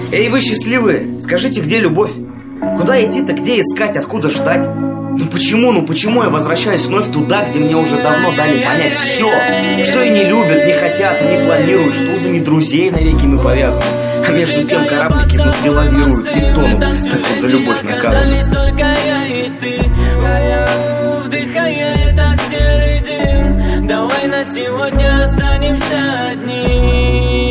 Эй, вы счастливые, скажите, где любовь? Куда идти-то, где искать, откуда ждать? Ну почему я возвращаюсь вновь туда, где мне уже давно дали понять все, что и не любят, не хотят, не планируют, что узами друзей навеки мы повязаны. А между тем кораблики внутри лавируют и тонут. Так вот за любовь наказаны. Давай на сегодня останемся одни.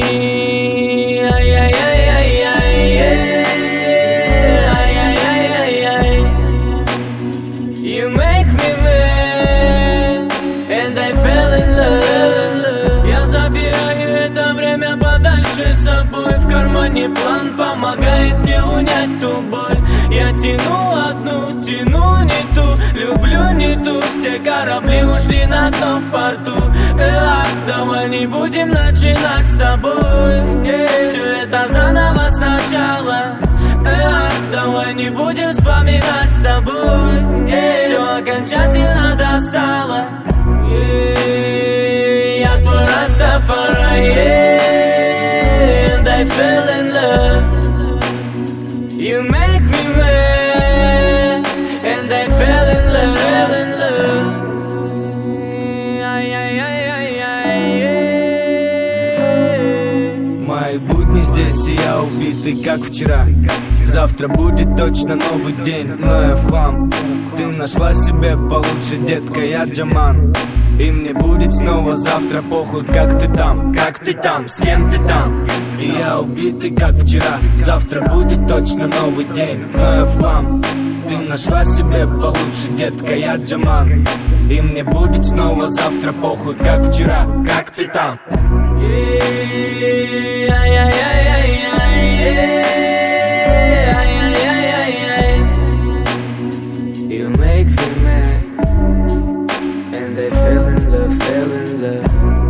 You make me mad, and I fell in love. Я забираю это время подальше с собой. В кармане план помогает мне унять ту боль. Я тяну одну, тяну не ту, люблю не ту. Все корабли ушли на дно в порту. Давай не будем начинать с тобой. Все это заново сначала. Давай не будем вспоминать с тобой. Все окончательно достало. Я твой Растафари, and I fell in love. You make me mad, and I fell in love. Мои будни здесь, и я убитый, как вчера. Завтра будет точно новый день, но я в хлам. Ты нашла себе получше, детка, я Джаман. И мне будет снова завтра похуй, как ты там, с кем ты там. И я убитый, как вчера. Завтра будет точно новый день, но я в хлам. Ты нашла себе получше, детка, я Джаман. И мне будет снова завтра похуй, как вчера, как ты там. You make me mad, and I fell in love.